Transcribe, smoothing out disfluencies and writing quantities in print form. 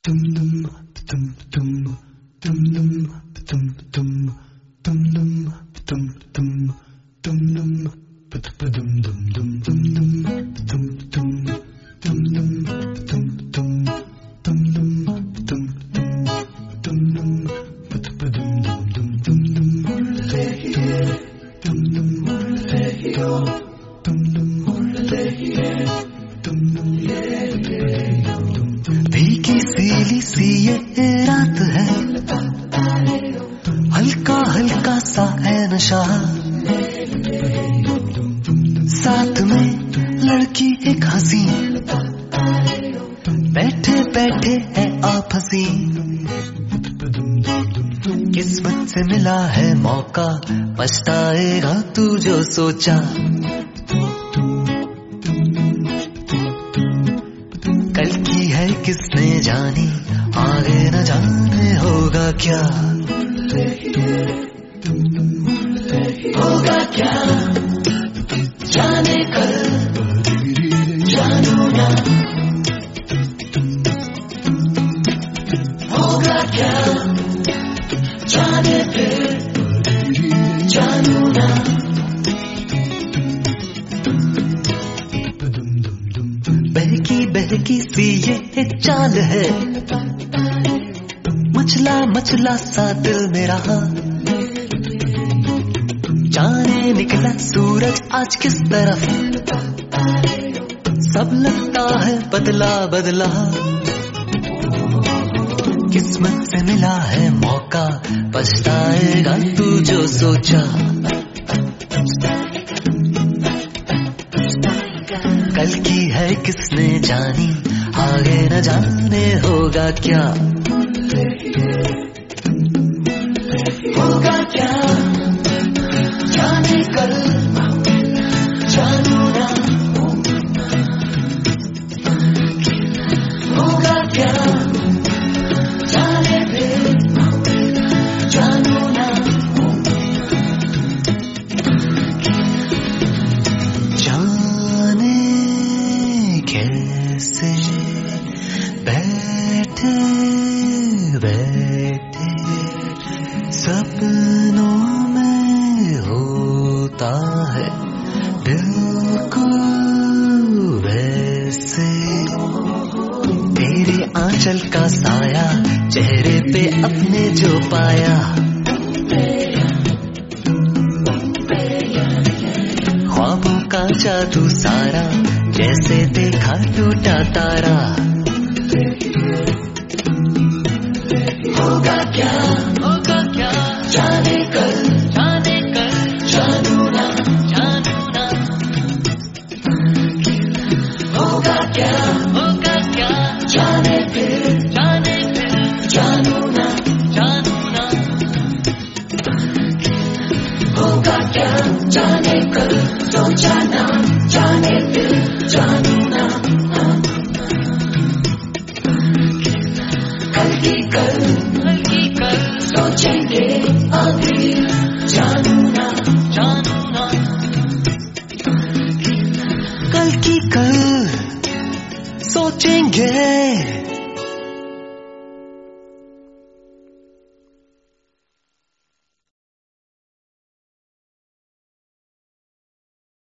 भीगी सीली सी ये रात है, हल्का हल्का सा है नशा, साथ में लड़की एक हंसी, बैठे बैठे है आप हंसी। किस्मत से मिला है मौका, पछताएगा तू जो सोचा। कल की है किसने जानी, आगे न जाने होगा क्या, होगा क्या जाने कल, जानू ना होगा क्या, जाने फिर जानू ना। बहकी बहकी सी ये चांद है, मचला मचला सा दिल मेरा, जाने निकला सूरज आज किस तरफ, सब लगता है बदला बदला। किस्मत से मिला है मौका, पछताएगा तू जो सोचा। कल की है किसने जानी, आगे न जाने होगा क्या, होगा क्या जाने कल, जानू ना होगा क्या, जाने फिर जानू ना। जाने कैसे बैठे बैठे सपनों में होता है दिल को वैसे। तेरे आंचल का साया चेहरे पे अपने जो पाया, ख्वाबों का जादू सारा, जैसे देखा टूटा तारा। होगा क्या जाने कल, जानू ना होगा क्या, जाने फिर जानू ना होगा क्या, जाने कल सोचा ना, जाने फिर जानू ना। कल की कल सोचेंगे अभी, जानू ना कल की कल सोचेंगे।